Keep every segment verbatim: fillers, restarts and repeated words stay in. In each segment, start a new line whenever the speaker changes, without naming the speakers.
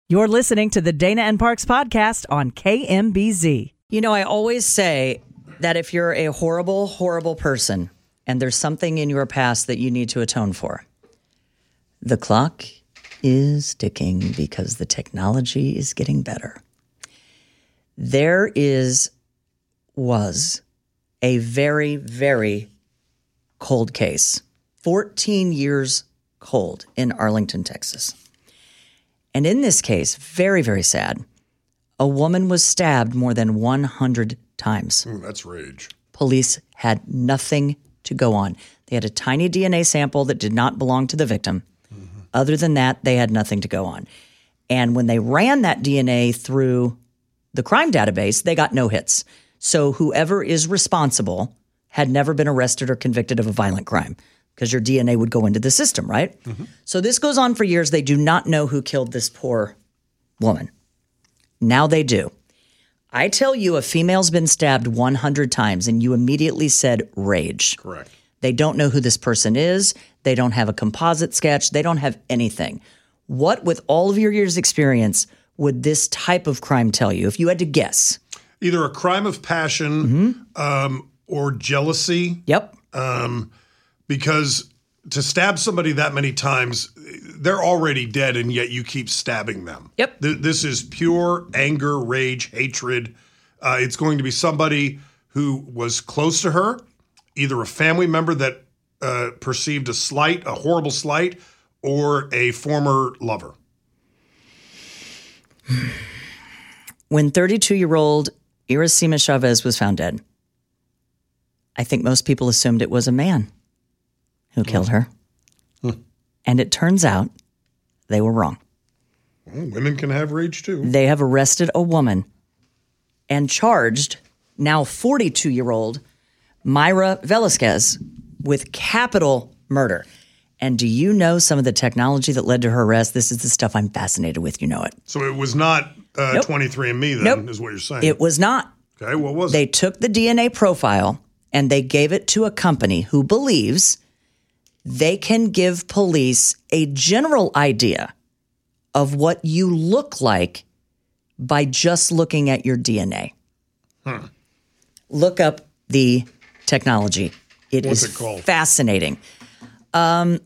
You're listening to the Dana and Parks podcast on K M B Z.
You know, I always say that if you're a horrible, horrible person and there's something in your past that you need to atone for, the clock is ticking because the technology is getting better. There is, was a very, very cold case, fourteen years cold in Arlington, Texas. And in this case, very, very sad, a woman was stabbed more than one hundred times.
Ooh, that's rage.
Police had nothing to go on. They had a tiny D N A sample that did not belong to the victim. Mm-hmm. Other than that, they had nothing to go on. And when they ran that D N A through the crime database, they got no hits. So whoever is responsible had never been arrested or convicted of a violent crime, because your D N A would go into the system, right? Mm-hmm. So this goes on for years. They do not know who killed this poor woman. Now they do. I tell you, a female's been stabbed one hundred times, and you immediately said rage.
Correct.
They don't know who this person is. They don't have a composite sketch. They don't have anything. What, with all of your years' experience, would this type of crime tell you, if you had to guess?
Either a crime of passion mm-hmm. um, or jealousy.
Yep.
Um Because to stab somebody that many times, they're already dead, and yet you keep stabbing them.
Yep.
Th- this is pure anger, rage, hatred. Uh, it's going to be somebody who was close to her, either a family member that uh, perceived a slight, a horrible slight, or a former lover.
When thirty-two-year-old Iracema Chavez was found dead, I think most people assumed it was a man who killed her. Hmm. And it turns out they were wrong.
Well, women can have rage too.
They have arrested a woman and charged now forty-two-year-old Mayra Velasquez with capital murder. And do you know some of the technology that led to her arrest? This is the stuff I'm fascinated with. You know it.
So it was not uh,
nope.
twenty-three and me then,
nope.
is what you're saying.
It was not.
Okay, what was
they
it?
They took the D N A profile and they gave it to a company who believes they can give police a general idea of what you look like by just looking at your D N A. Hmm. Look up the technology. It
What's
is
it called?
Fascinating. Um,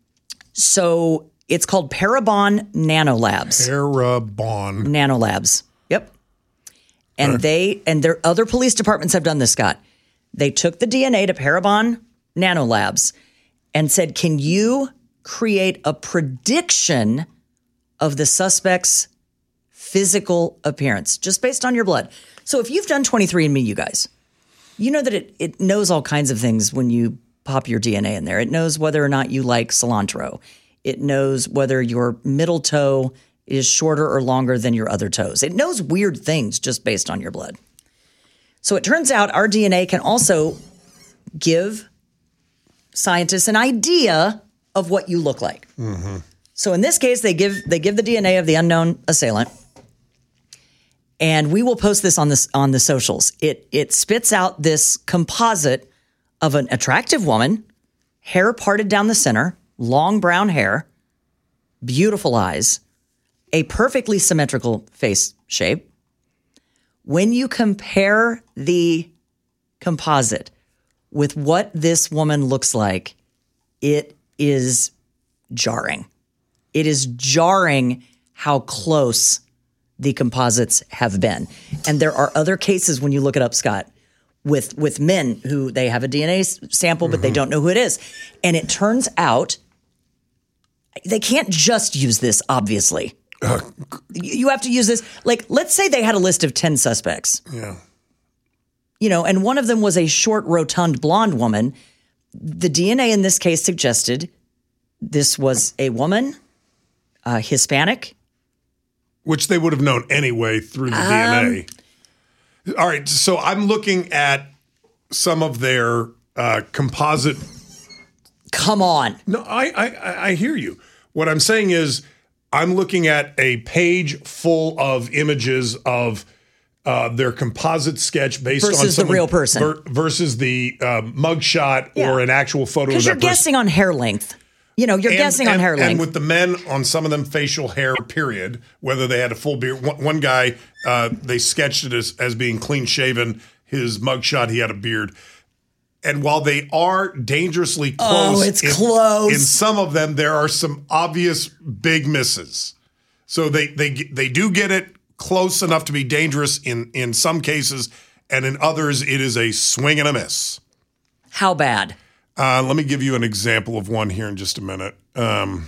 so it's called Parabon Nanolabs.
Parabon
Nanolabs. Yep. And
right.
they and their other police departments have done this, Scott. They took the D N A to Parabon Nanolabs and said, can you create a prediction of the suspect's physical appearance just based on your blood? So if you've done twenty-three and me, you guys, you know that it, it knows all kinds of things when you pop your D N A in there. It knows whether or not you like cilantro. It knows whether your middle toe is shorter or longer than your other toes. It knows weird things just based on your blood. So it turns out our D N A can also give scientists an idea of what you look like. Mm-hmm. So in this case, they give they give the D N A of the unknown assailant, and we will post this on this on the socials. It it spits out this composite of an attractive woman, hair parted down the center, long brown hair, beautiful eyes, a perfectly symmetrical face shape. When you compare the composite with what this woman looks like, it is jarring. It is jarring how close the composites have been. And there are other cases when you look it up, Scott, with, with men who they have a D N A sample, but mm-hmm. they don't know who it is. And it turns out they can't just use this, obviously. Uh, you have to use this. Like, let's say they had a list of ten suspects.
Yeah.
You know, and one of them was a short, rotund, blonde woman. The D N A in this case suggested this was a woman, uh, Hispanic.
Which they would have known anyway through the um, D N A. All right, so I'm looking at some of their uh, composite.
Come on.
No, I, I I hear you. What I'm saying is I'm looking at a page full of images of uh, their composite sketch based
versus
on
versus the real person
ver- versus the uh, mugshot
yeah.
or an actual photo of that
because you're
person.
guessing on hair length. You know, you're
And-
guessing on
and-
hair
And
length.
with the men, on some of them, facial hair, period, whether they had a full beard. One, one guy, uh, they sketched it as, as being clean shaven. His mugshot, he had a beard. And while they are dangerously close,
Oh, it's
in,
close.
in some of them, there are some obvious big misses. So they they they do get it close enough to be dangerous in, in some cases, and in others, it is a swing and a miss.
How bad?
Uh, let me give you an example of one here in just a minute. Um,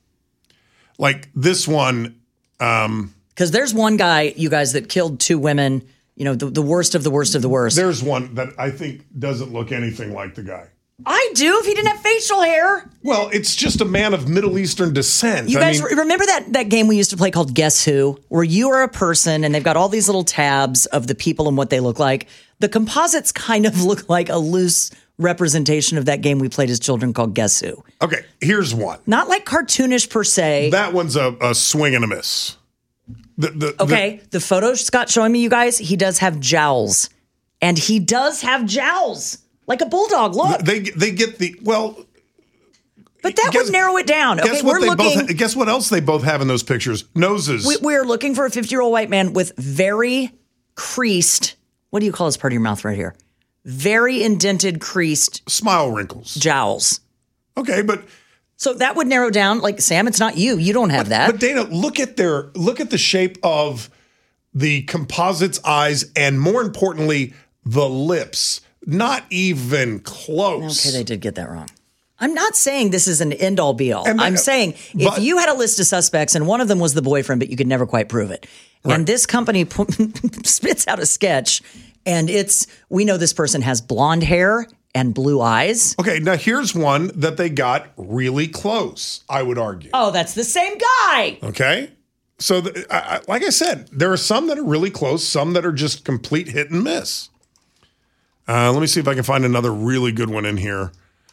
like this one. Um,
Because there's one guy, you guys, that killed two women. You know, the, the worst of the worst of the worst.
there's one that I think doesn't look anything like the guy.
I do. If he didn't have facial hair.
Well, it's just a man of Middle Eastern descent.
You
I
guys
mean,
re- remember that that game we used to play called Guess Who, where you are a person and they've got all these little tabs of the people and what they look like. The composites kind of look like a loose representation of that game we played as children called Guess Who.
okay, here's one.
Not like cartoonish per se.
That one's a, a swing and a miss. The, the,
Okay, the photo Scott's showing me, you guys, he does have jowls. And he does have jowls. Like a bulldog, look.
The, they they get the well.
But that
guess-
would narrow it down.
Guess
Okay,
what
we're
they
looking.
both. Guess what else they both have in those pictures? Noses.
we, we're looking for a fifty-year-old white man with very creased. What do you call this part of your mouth right here? Very indented, creased
Smile wrinkles.
jowls.
Okay, but
So that would narrow down. Like Sam, it's not you. You don't have that.
but Dana, look at their look at the shape of the composite's eyes, and more importantly, the lips. Not even close.
Okay, they did get that wrong. I'm not saying this is an end all be all.
And they-
I'm saying if
but-
you had a list of suspects and one of them was the boyfriend, but you could never quite prove it,
Right.
and this company pu- spits out a sketch, and it's we know this person has blonde hair and blue eyes.
Okay, now here's one that they got really close, I would argue.
Oh, that's the same guy.
Okay? So, the, I, I, like I said, there are some that are really close, some that are just complete hit and miss. Uh, let me see if I can find another really good one in here.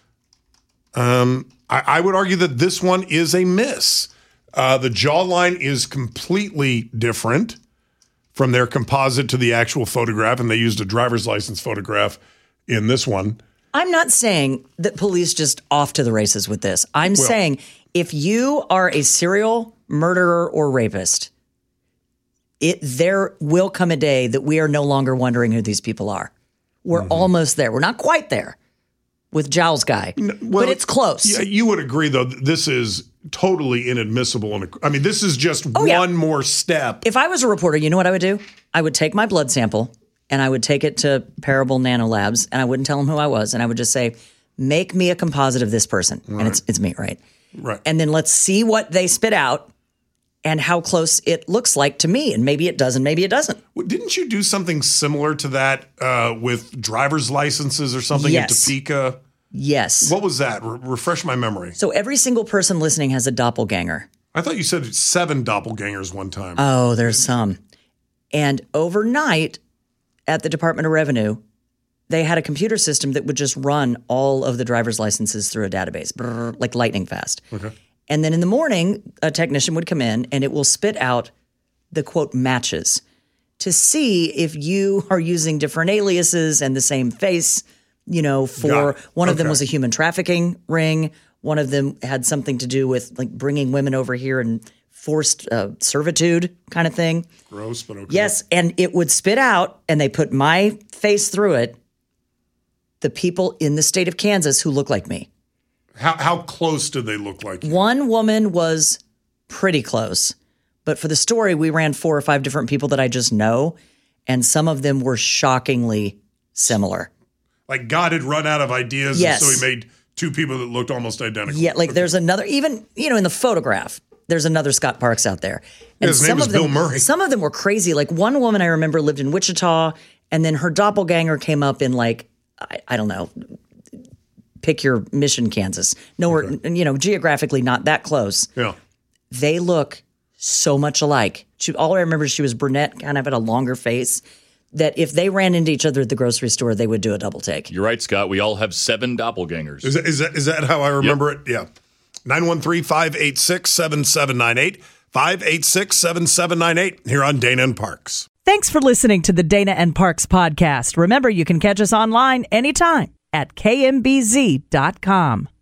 Um, I, I would argue that this one is a miss. Uh, the jawline is completely different from their composite to the actual photograph, and they used a driver's license photograph in this one.
I'm not saying that police just off to the races with this. I'm saying if you are a serial murderer or rapist, it there will come a day that we are no longer wondering who these people are. We're almost there. We're not quite there with Giles guy,
Well,
but it's close.
Yeah, you would agree, though, that this is totally inadmissible. And I mean, this is just
Oh, yeah.
one more step.
If I was a reporter, you know what I would do? I would take my blood sample and I would take it to Parable Nanolabs and I wouldn't tell them who I was. And I would just say, make me a composite of this person. And it's it's me, right?
Right.
And then let's see what they spit out and how close it looks like to me. And maybe it does and maybe it doesn't.
Well, didn't you do something similar to that uh, with driver's licenses or something
Yes.
in Topeka?
Yes.
What was that? Re- refresh my memory.
So every single person listening has a doppelganger.
I thought you said seven doppelgangers one time.
Oh, there's some. And overnight at the Department of Revenue, they had a computer system that would just run all of the driver's licenses through a database, brrr, like lightning fast.
Okay.
And then in the morning, a technician would come in and it will spit out the quote matches to see if you are using different aliases and the same face, you know, for
Got it.
one of them
Okay.
was a human trafficking ring. One of them had something to do with like bringing women over here and forced uh, servitude kind of thing.
Gross, but okay.
Yes, and it would spit out, and they put my face through it, the people in the state of Kansas who look like me.
How, how close did they look like?
One woman was pretty close, but for the story, we ran four or five different people that I just know, and some of them were shockingly similar.
Like God had run out of ideas,
Yes.
and so he made two people that looked almost identical.
Yeah, like there's another, even, you know, in the photograph, there's another Scott Parks out there. And
His name
some
was
of them,
Bill Murray.
Some of them were crazy. Like one woman I remember lived in Wichita, and then her doppelganger came up in like, I, I don't know, pick your Mission, Kansas. Nowhere,
Okay.
you know, geographically not that close.
Yeah.
They look so much alike. She, all I remember is she was brunette, kind of had a longer face, that if they ran into each other at the grocery store, they would do a double take.
You're right, Scott. We all have seven doppelgangers.
Is that, is that, is that how I remember it? Yeah. nine one three, five eight six, seven seven nine eight. five eight six, seven seven nine eight here on Dana and Parks.
Thanks for listening to the Dana and Parks podcast. Remember, you can catch us online anytime at K M B Z dot com.